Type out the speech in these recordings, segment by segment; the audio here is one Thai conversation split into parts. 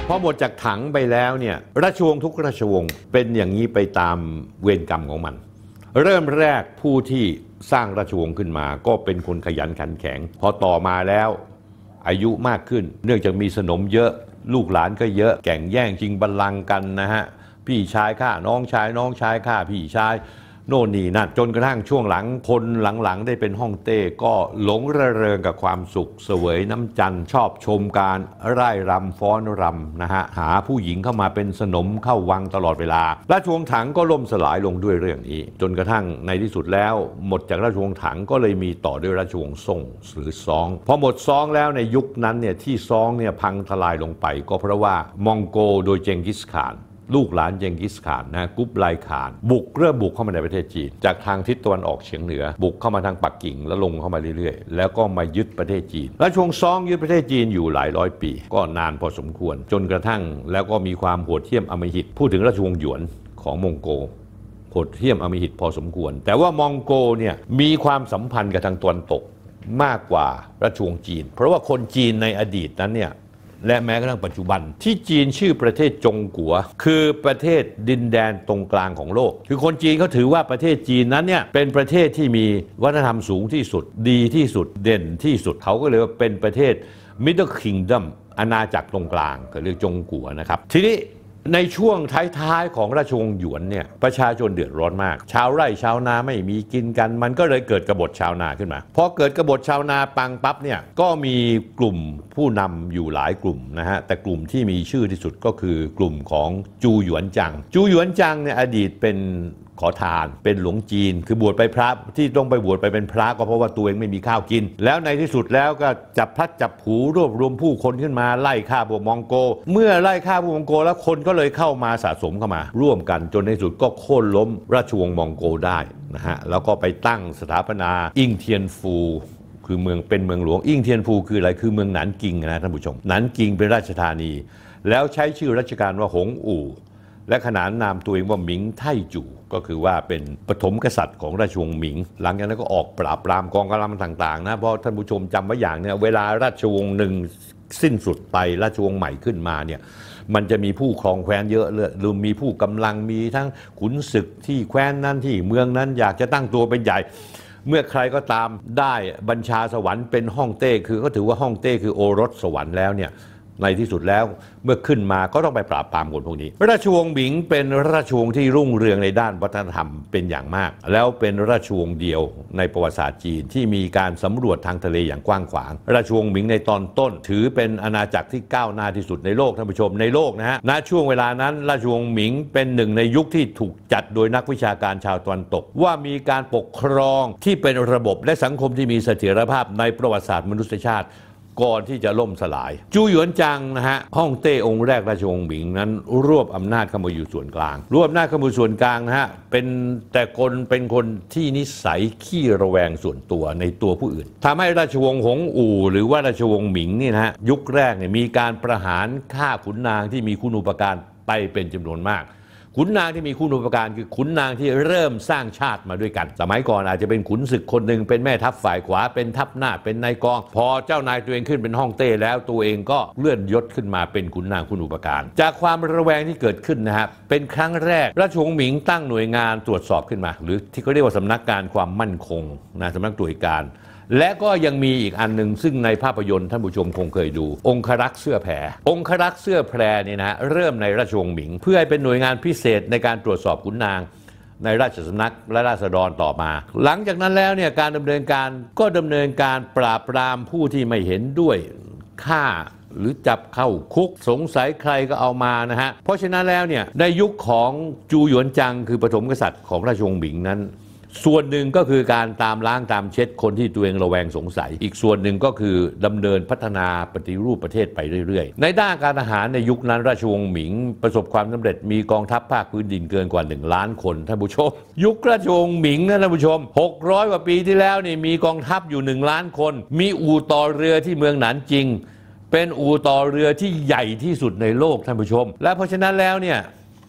พอหมดจากถังไปแล้วเนี่ยราชวงศ์ทุกราชวงศ์เป็นอย่างนี้ไปตามเวรกรรมของมันเริ่มแรกผู้ที่สร้างราชวงศ์ขึ้นมาก็เป็นคนขยันขันแข็งพอต่อมาแล้วอายุมากขึ้นเนื่องจากมีสนมเยอะลูกหลานก็เยอะแข่งแย่งชิงบัลลังก์กันนะฮะพี่ชายฆ่าน้องชายน้องชายฆ่าพี่ชายโน่นนี่นั่นจนกระทั่งช่วงหลังคนหลังๆได้เป็นฮ่องเต้ก็หลงระเริงกับความสุขเสวยน้ำจันทร์ชอบชมการร่ายรำฟ้อนรำนะฮะหาผู้หญิงเข้ามาเป็นสนมเข้าวังตลอดเวลาราชวงศ์ถังก็ล่มสลายลงด้วยเรื่องนี้จนกระทั่งในที่สุดแล้วหมดจากราชวงศ์ถังก็เลยมีต่อด้วยราชวงศ์ซ่งหรือซองพอหมดซองแล้วในยุคนั้นเนี่ยที่ซองเนี่ยพังทลายลงไปก็เพราะว่ามองโกโดยเจงกิสข่านลูกหลานเจงกิสข่านนะกุบไลข่านเริ่มบุกเข้ามาในประเทศจีนจากทางทิศตะวันออกเฉียงเหนือบุกเข้ามาทางปักกิ่งแล้วลงเข้ามาเรื่อยๆแล้วก็มายึดประเทศจีนราชวงศ์ซองยึดประเทศจีนอยู่หลายร้อยปีก็นานพอสมควรจนกระทั่งแล้วก็มีความโหดเหี้ยมอำมหิตพูดถึงราชวงศ์หยวนของมองโกโหดเหี้ยมอำมหิตพอสมควรแต่ว่ามองโกเนี่ยมีความสัมพันธ์กับทางตะวันตกมากกว่าราชวงศ์จีนเพราะว่าคนจีนในอดีตนั้นเนี่ยและแม้กระทั่งปัจจุบันที่จีนชื่อประเทศจงกัวคือประเทศดินแดนตรงกลางของโลกคือคนจีนเขาถือว่าประเทศจีนนั้นเนี่ยเป็นประเทศที่มีวัฒนธรรมสูงที่สุดดีที่สุดเด่นที่สุดเขาก็เลยว่าเป็นประเทศ Middle Kingdom อาณาจักรตรงกลางเขาเรียกจงกัวนะครับทีนี้ในช่วงท้ายๆของราชวงศ์หยวนเนี่ยประชาชนเดือดร้อนมากชาวไร่ชาวนาไม่มีกินกันมันก็เลยเกิดกบฏชาวนาขึ้นมาพอเกิดกบฏชาวนาปังปั๊บเนี่ยก็มีกลุ่มผู้นำอยู่หลายกลุ่มนะฮะแต่กลุ่มที่มีชื่อที่สุดก็คือกลุ่มของจูหยวนจังเนี่ยอดีตเป็นขอทานเป็นหลวงจีนคือบวชไปพระที่ต้องไปบวชไปเป็นพระก็เพราะว่าตัวเองไม่มีข้าวกินแล้วในที่สุดแล้วก็จับพลัดจับผูรวบรวมผู้คนขึ้นมาไล่ฆ่าพวกมองโกเมื่อไล่ฆ่าพวกมองโกแล้วคนก็เลยเข้ามาสะสมเข้ามาร่วมกันจนในที่สุดก็โค่นล้มราชวงศ์มองโกได้นะฮะแล้วก็ไปตั้งสถาปนาอิงเทียนฟูคือเมืองเป็นเมืองหลวงอิงเทียนฟูคืออะไรคือเมืองหนานกิงนะท่านผู้ชมหนานกิงเป็นราชธานีแล้วใช้ชื่อราชการว่าหงอู่และขนานนามตัวเองว่าหมิงไท่จู่ก็คือว่าเป็นปฐมกษัตริย์ของราชวงศ์หมิงหลังจากนั้นก็ออกปราบปรามกองกำลังต่างๆนะเพราะท่านผู้ชมจำไว้อย่างเนี่ยเวลาราชวงศ์หนึ่งสิ้นสุดไปราชวงศ์ใหม่ขึ้นมาเนี่ยมันจะมีผู้ครองแคว้นเยอะเลยหรือมีผู้กำลังมีทั้งขุนศึกที่แคว้นนั้นที่เมืองนั้นอยากจะตั้งตัวเป็นใหญ่เมื่อใครก็ตามได้บัญชาสวรรค์เป็นฮ่องเต้คือเขาถือว่าฮ่องเต้คือโอรสสวรรค์แล้วเนี่ยในที่สุดแล้วเมื่อขึ้นมาก็ต้องไปปราบปรามคนพวกนี้ราชวงศ์หมิงเป็นราชวงศ์ที่รุ่งเรืองในด้านวัฒนธรรมเป็นอย่างมากแล้วเป็นราชวงศ์เดียวในประวัติศาสตร์จีนที่มีการสำรวจทางทะเลอย่างกว้างขวางราชวงศ์หมิงในตอนต้นถือเป็นอาณาจักรที่ก้าวหน้าที่สุดในโลกท่านผู้ชมในโลกนะฮะณช่วงเวลานั้นราชวงศ์หมิงเป็นหนึ่งในยุคที่ถูกจัดโดยนักวิชาการชาวตะวันตกว่ามีการปกครองที่เป็นระบบและสังคมที่มีเสถียรภาพในประวัติศาสตร์มนุษยชาติก่อนที่จะล่มสลายจูหยวนจังนะฮะฮ่องเต้องค์แรกราชวงศ์หมิงนั้นรวบอำนาจเข้ามาอยู่ส่วนกลางรวบอำนาจเข้ามาส่วนกลางนะฮะเป็นคนที่นิสัยขี้ระแวงส่วนตัวในตัวผู้อื่นทำให้ราชวงศ์หงอู่หรือว่าราชวงศ์หมิงนี่นะฮะยุคแรกเนี่ยมีการประหารฆ่าขุนนางที่มีคุณูปการไปเป็นจำนวนมากขุนนางที่มีคุณูปการคือขุนนางที่เริ่มสร้างชาติมาด้วยกันสมัยก่อนอาจจะเป็นขุนศึกคนหนึ่งเป็นแม่ทัพฝ่ายขวาเป็นทัพหน้าเป็นนายกองพอเจ้านายตัวเองขึ้นเป็นฮ่องเต้แล้วตัวเองก็เลื่อนยศขึ้นมาเป็นขุนนางคุณูปการจากความระแวงที่เกิดขึ้นนะครับเป็นครั้งแรกราชวงศ์หมิงตั้งหน่วยงานตรวจสอบขึ้นมาหรือที่เขาเรียกว่าสำนักงานความมั่นคงนะสำนักตรวจการและก็ยังมีอีกอันหนึ่งซึ่งในภาพยนตร์ท่านผู้ชมคงเคยดูองครักษ์เสื้อแพรองครักษ์เสื้อแพรเนี่ยนะเริ่มในราชวงศ์หมิงเพื่อให้เป็นหน่วยงานพิเศษในการตรวจสอบขุนนางในราชสำนักและราษฎรต่อมาหลังจากนั้นแล้วเนี่ยการดำเนินการปราบปรามผู้ที่ไม่เห็นด้วยฆ่าหรือจับเข้าคุกสงสัยใครก็เอามานะฮะเพราะฉะนั้นแล้วเนี่ยในยุคของจูหยวนจังคือปฐมกษัตริย์ของราชวงศ์หมิงนั้นส่วนหนึ่งก็คือการตามล้างตามเช็ดคนที่ตัวเองระแวงสงสัยอีกส่วนหนึ่งก็คือดำเนินพัฒนาปฏิรูปประเทศไปเรื่อยๆในด้านการทหารในยุคนั้นราชวงศ์หมิงประสบความสำเร็จมีกองทัพภาคพื้นดินเกินกว่า1 ล้านคนท่านผู้ชมยุคราชวงศ์หมิงนะท่านผู้ชม600 กว่าปีที่แล้วนี่มีกองทัพอยู่1 ล้านคนมีอู่ต่อเรือที่เมืองหนานจิงเป็นอู่ต่อเรือที่ใหญ่ที่สุดในโลกท่านผู้ชมและเพราะฉะนั้นแล้วเนี่ย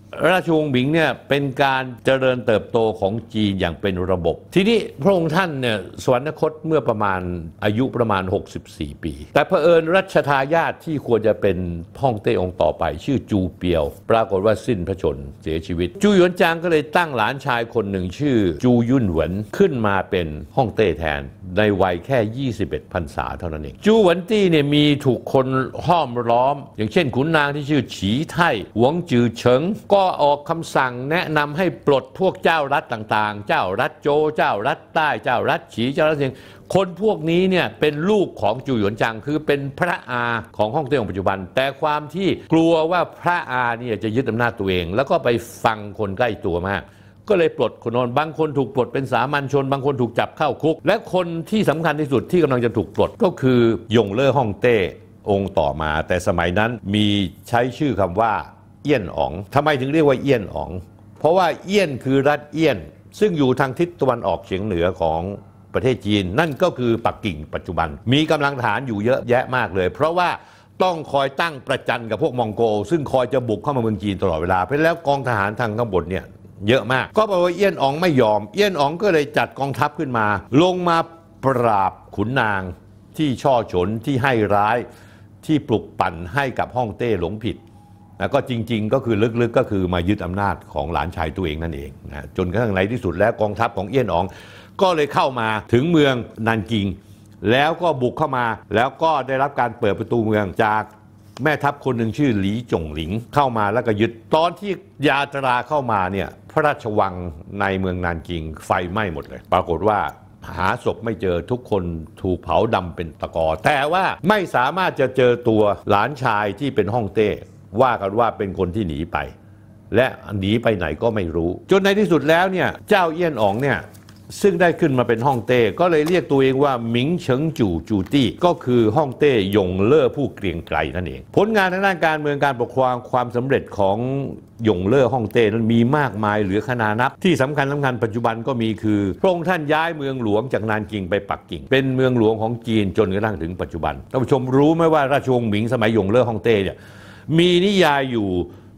ราชวงศ์หมิงเนี่ยเป็นการเจริญเติบโตของจีนอย่างเป็นระบบ ทีนี้พระองค์ท่านเนี่ยสวรรคตเมื่อประมาณอายุประมาณ64 ปีแต่เผอิญรัชทายาทที่ควรจะเป็นฮ่องเต้องค์ต่อไปชื่อจูเปียวปรากฏว่าสิ้นพระชนม์เสียชีวิตจูหยวนจางก็เลยตั้งหลานชายคนหนึ่งชื่อจูยุ่นเหวินขึ้นมาเป็นฮ่องเต้แทนในวัยแค่21 พรรษาเท่านั้นเองจูหวนตี้เนี่ยมีถูกคนห้อมล้อมอย่างเช่นขุนนางที่ชื่อฉีไท่หวงจือเฉิงก็ออกคำสั่งแนะนำให้ปลดพวกเจ้ารัฐต่างๆเจ้ารัฐโจเจ้ารัฐใต้เจ้ารัฐฉีเจ้ารัฐเซียงคนพวกนี้เนี่ยเป็นลูกของจูหยวนจางคือเป็นพระอาของฮ่องเต้ของปัจจุบันแต่ความที่กลัวว่าพระอาเนี่ยจะยึดอำนาจตัวเองแล้วก็ไปฟังคนใกล้ตัวมากก็เลยปลดคนนอนบางคนถูกปลดเป็นสามัญชนบางคนถูกจับเข้าคุกและคนที่สำคัญที่สุดที่กำลังจะถูกปลดก็คือยงเล่อฮ่องเต้องค์ต่อมาแต่สมัยนั้นมีใช้ชื่อคำว่าเอี้ยนอ๋องทำไมถึงเรียกว่าเอี้ยนอ๋องเพราะว่าเอี้ยนคือรัฐเอี้ยนซึ่งอยู่ทางทิศตะวันออกเฉียงเหนือของประเทศจีนนั่นก็คือปักกิ่งปัจจุบันมีกำลังทหารอยู่เยอะแยะมากเลยเพราะว่าต้องคอยตั้งประจันกับพวกมองโกซึ่งคอยจะบุกเข้ามาเมืองจีนตลอดเวลาเพราะแล้วกองทหารทางข้างบนเนี่ยเยอะมากก็บอกว่าเอี้ยนอ๋องไม่ยอมเอี้ยนอ๋องก็เลยจัดกองทัพขึ้นมาลงมาปราบขุนนางที่ช่อฉนที่ให้ร้ายที่ปลุกปั่นให้กับฮ่องเต้หลงผิดแล้วก็จริงๆก็คือลึกๆก็คือมายึดอำนาจของหลานชายตัวเองนั่นเองนะจนกระทั่งในที่สุดแล้วกองทัพของเอี้ยนอ๋องก็เลยเข้ามาถึงเมืองนันกิงแล้วก็บุกเข้ามาแล้วก็ได้รับการเปิดประตูเมืองจากแม่ทัพคนหนึ่งชื่อหลีจงหลิงเข้ามาแล้วก็ยึดตอนที่ยาตราเข้ามาเนี่ยพระราชวังในเมืองนันกิงไฟไหม้หมดเลยปรากฏว่าหาศพไม่เจอทุกคนถูกเผาดำเป็นตะกอแต่ว่าไม่สามารถจะเจอตัวหลานชายที่เป็นฮ่องเต้ว่ากันว่าเป็นคนที่หนีไปและหนีไปไหนก็ไม่รู้จนในที่สุดแล้วเนี่ยเจ้าเอี้ยนอ๋องเนี่ยซึ่งได้ขึ้นมาเป็นฮ่องเต้ก็เลยเรียกตัวเองว่าหมิงเฉิงจู่จูตี้ก็คือฮ่องเต้ยงเล่อผู้เกรียงไกรนั่นเองผลงานทางด้านการเมืองการปกครองความสำเร็จของยงเล่อฮ่องเต้นั้นมีมากมายเหลือขนานับที่สำคัญปัจจุบันก็มีคือพระองค์ท่านย้ายเมืองหลวงจากนานกิงไปปักกิ่งเป็นเมืองหลวงของจีนจนกระทั่งถึงปัจจุบันท่านผู้ชมรู้ไหมว่าราชวงศ์หมิงสมัยยงเล่อฮ่องเต้เนี่ยมีนิยายอยู่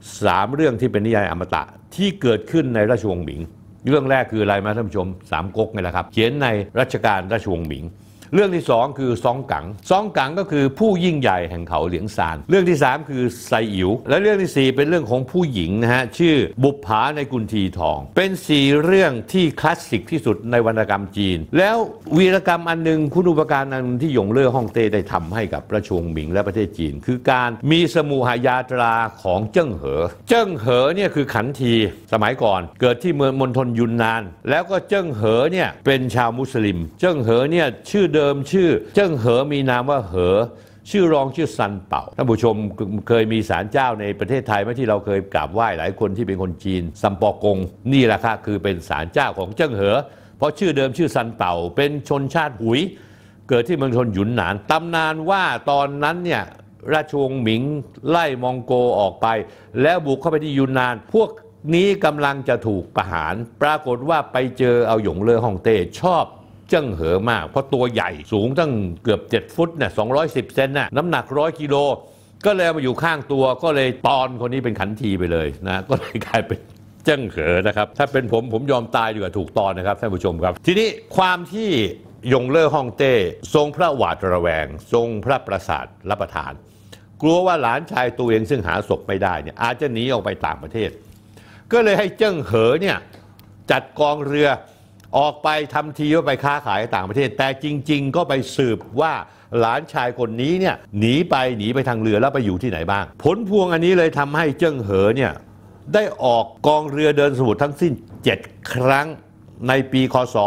3 เรื่องที่เป็นนิยายอมตะที่เกิดขึ้นในราชวงศ์หมิงเรื่องแรกคืออะไรมาท่านผู้ชม3 ก๊กไงล่ะครับเขียนในรัชกาลราชวงศ์หมิงเรื่องที่2คือซองกังก็คือผู้ยิ่งใหญ่แห่งเขาเหลียงซานเรื่องที่3คือไซอิ๋วและเรื่องที่4เป็นเรื่องของผู้หญิงนะฮะชื่อบุปผาในกุนทีทองเป็น4 เรื่องที่คลาสสิกที่สุดในวรรณกรรมจีนแล้ววีรกรรมอันนึงคุณูปการอันนึงที่หยงเล่อฮ่องเต้ได้ทำให้กับราชวงศ์หมิงและประเทศจีนคือการมีสมุหายาตราของเจิ้งเหอเนี่ยคือขันทีสมัยก่อนเกิดที่เมืองมณฑลยุนนานแล้วก็เจิ้งเหอเนี่ยเป็นชาวมุสลิมเจิ้งเหอเนี่ยชื่อเดิมชื่อเจิ้งเหอมีนามว่าเหอชื่อรองชื่อซันเป่าท่านผู้ชมเคยมีศาลเจ้าในประเทศไทยไหมที่เราเคยกราบไหว้หลายคนที่เป็นคนจีนซัมปอกงนี่แหละค่ะคือเป็นศาลเจ้าของเจิ้งเหอเพราะชื่อเดิมชื่อซันเป่าเป็นชนชาติหุยเกิดที่เมืองชนหยุนหนานตำนานว่าตอนนั้นเนี่ยราชวงศ์หมิงไล่มองโกออกไปแล้วบุกเข้าไปที่ยุนนานพวกนี้กำลังจะถูกประหารปรากฏว่าไปเจอเอาหยงเล่อฮ่องเต้ชอบเจิ้งเหอมากเพราะตัวใหญ่สูงตั้งเกือบ7 ฟุตเนี่ย210 เซนน่ะน้ำหนัก100 กิโลก็เลยมาอยู่ข้างตัวก็เลยตอนคนนี้เป็นขันทีไปเลยนะก็เลยกลายเป็นเจิ้งเหอนะครับถ้าเป็นผมยอมตายดีกว่าถูกตอนนะครับท่านผู้ชมครับทีนี้ความที่ยงเล่อฮ่องเต้ทรงพระหวาดระแวงทรงพระประสาทรับประทานกลัวว่าหลานชายตัวเองซึ่งหาศพไม่ได้เนี่ยอาจจะหนีออกไปต่างประเทศก็เลยให้เจิ้งเหอเนี่ยจัดกองเรือออกไปทำทีว่าไปค้าขายต่างประเทศแต่จริงๆก็ไปสืบว่าหลานชายคนนี้เนี่ยหนีไปทางเรือแล้วไปอยู่ที่ไหนบ้างผลพวงอันนี้เลยทำให้เจิ้งเหอเนี่ยได้ออกกองเรือเดินสมุทรทั้งสิ้น7 ครั้งในปีคศ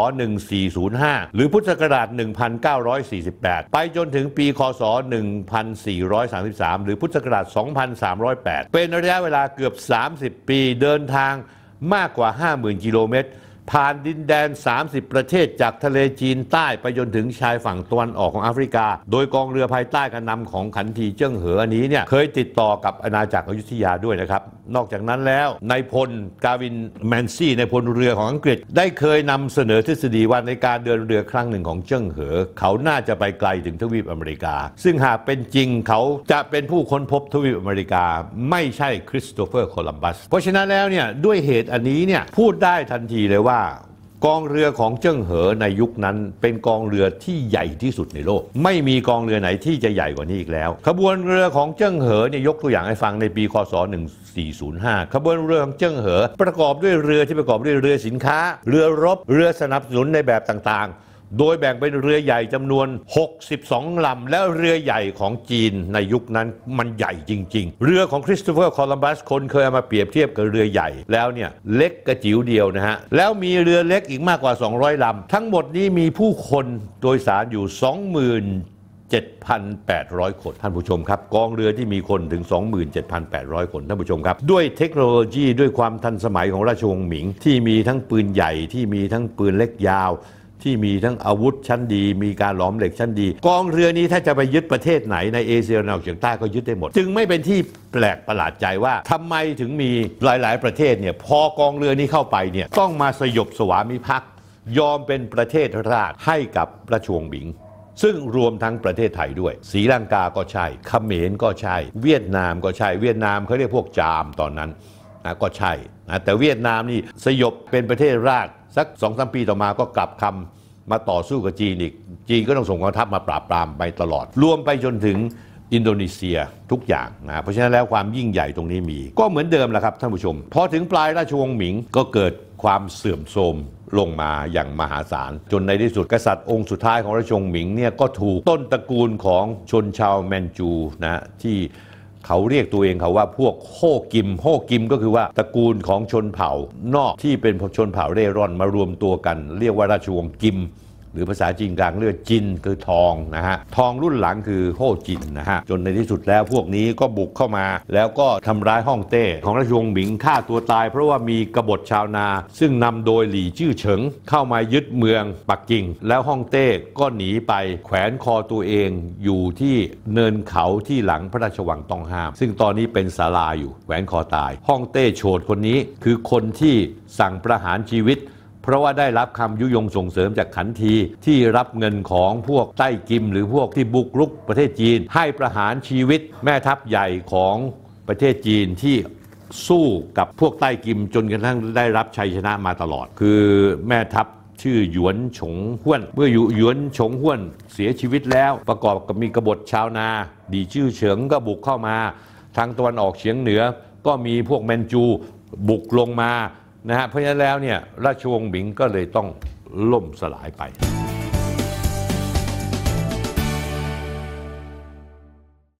1405หรือพุทธศักราช1948ไปจนถึงปีคศ1433หรือพุทธศักราช2308เป็นระยะเวลาเกือบ30 ปีเดินทางมากกว่า 50,000 กิโลเมตรผ่านดินแดน 30 ประเทศจากทะเลจีนใต้ไปจนถึงชายฝั่งตะวันออกของแอฟริกาโดยกองเรือภายใต้การนำของขันทีเจิ้งเหออันนี้เนี่ยเคยติดต่อกับอาณาจักรอยุธยาด้วยนะครับนอกจากนั้นแล้วนายพลกาวินแมนซี่นายพลเรือของอังกฤษได้เคยนำเสนอทฤษฎีว่าในการเดินเรือครั้งหนึ่งของเจิ้งเหอเขาน่าจะไปไกลถึงทวีปอเมริกาซึ่งหากเป็นจริงเขาจะเป็นผู้ค้นพบทวีปอเมริกาไม่ใช่คริสโตเฟอร์โคลัมบัสเพราะฉะนั้นแล้วเนี่ยด้วยเหตุอันนี้เนี่ยพูดได้ทันทีเลยว่ากองเรือของเจิ้งเหอในยุคนั้นเป็นกองเรือที่ใหญ่ที่สุดในโลกไม่มีกองเรือไหนที่จะใหญ่กว่านี้อีกแล้วขบวนเรือของเจิ้งเหอเนี่ยยกตัวอย่างให้ฟังในปีคศ1405ขบวนเรือของเจิ้งเหอประกอบด้วยเรือที่ประกอบด้วยเรือสินค้าเรือรบเรือสนับสนุนในแบบต่างๆโดยแบ่งเป็นเรือใหญ่จำนวน62ลำและเรือใหญ่ของจีนในยุคนั้นมันใหญ่จริงๆเรือของคริสโตเฟอร์โคลัมบัสคนเคยเอามาเปรียบเทียบกับเรือใหญ่แล้วเนี่ยเล็กกระจิ๋วเดียวนะฮะแล้วมีเรือเล็กอีกมากกว่า200ลำทั้งหมดนี้มีผู้คนโดยสารอยู่7,800 คนท่านผู้ชมครับกองเรือที่มีคนถึง 27,800 คนท่านผู้ชมครับด้วยเทคโนโลยีด้วยความทันสมัยของราชวงศ์หมิงที่มีทั้งปืนใหญ่ที่มีทั้งปืนเล็กยาวที่มีทั้งอาวุธชั้นดีมีการหลอมเหล็กชั้นดีกองเรือนี้ถ้าจะไปยึดประเทศไหนในเอเชียตะวันออกเฉียงใต้ก็ยึดได้หมดจึงไม่เป็นที่แปลกประหลาดใจว่าทำไมถึงมีหลายๆประเทศเนี่ยพอกองเรือนี้เข้าไปเนี่ยต้องมาสยบสวามิภักดิ์ยอมเป็นประเทศราชให้กับราชวงศ์หมิงซึ่งรวมทั้งประเทศไทยด้วยศรีลังกาก็ใช่เขมรก็ใช่เวียดนามก็ใช่เวียดนามเขาเรียกพวกจามตอนนั้นก็ใช่แต่เวียดนามนี่สยบเป็นประเทศราชสัก 2-3 ปีต่อมาก็กลับคำมาต่อสู้กับจีนอีกจีนก็ต้องส่งกองทัพมาปราบปรามไปตลอดรวมไปจนถึงอินโดนีเซียทุกอย่างนะเพราะฉะนั้นแล้วความยิ่งใหญ่ตรงนี้มีก็เหมือนเดิมแหละครับท่านผู้ชมพอถึงปลายราชวงศ์หมิงก็เกิดความเสื่อมโทรมลงมาอย่างมหาศาลจนในที่สุดกษัตริย์องค์สุดท้ายของราชวงศ์หมิงเนี่ยก็ถูกต้นตระกูลของชนชาวแมนจูนะที่เขาเรียกตัวเองเขาว่าพวกโฮกิมก็คือว่าตระกูลของชนเผ่านอกที่เป็นชนเผ่าเร่ร่อนมารวมตัวกันเรียกว่าราชวงศ์กิมหรือภาษาจีนกลางเรียกจินคือทองนะฮะทองรุ่นหลังคือโฮจินนะฮะจนในที่สุดแล้วพวกนี้ก็บุกเข้ามาแล้วก็ทำร้ายฮ่องเต้ของราชวงศ์หมิงฆ่าตัวตายเพราะว่ามีกบฏชาวนาซึ่งนำโดยหลี่จื้อเฉิงเข้ามายึดเมืองปักกิ่งแล้วฮ่องเต้ก็หนีไปแขวนคอตัวเองอยู่ที่เนินเขาที่หลังพระราชวังต้องห้ามซึ่งตอนนี้เป็นศาลาอยู่แขวนคอตายฮ่องเต้โฉดคนนี้คือคนที่สั่งประหารชีวิตเพราะว่าได้รับคำยุยงส่งเสริมจากขันทีที่รับเงินของพวกไต้กิมหรือพวกที่บุกรุกประเทศจีนให้ประหารชีวิตแม่ทัพใหญ่ของประเทศจีนที่สู้กับพวกไต้กิมจนกระทั่งได้รับชัยชนะมาตลอดคือแม่ทัพชื่อหยวนฉงห้วนเมื่อหยวนฉงห้วนเสียชีวิตแล้วประกอบกับมีกบฏชาวนาดีชื่อเฉิงก็บุกเข้ามาทางตะวันออกเฉียงเหนือก็มีพวกแมนจูบุกลงมานะฮะเพราะฉะนั้นแล้วเนี่ยราชวงศ์หมิงก็เลยต้องล่มสลายไป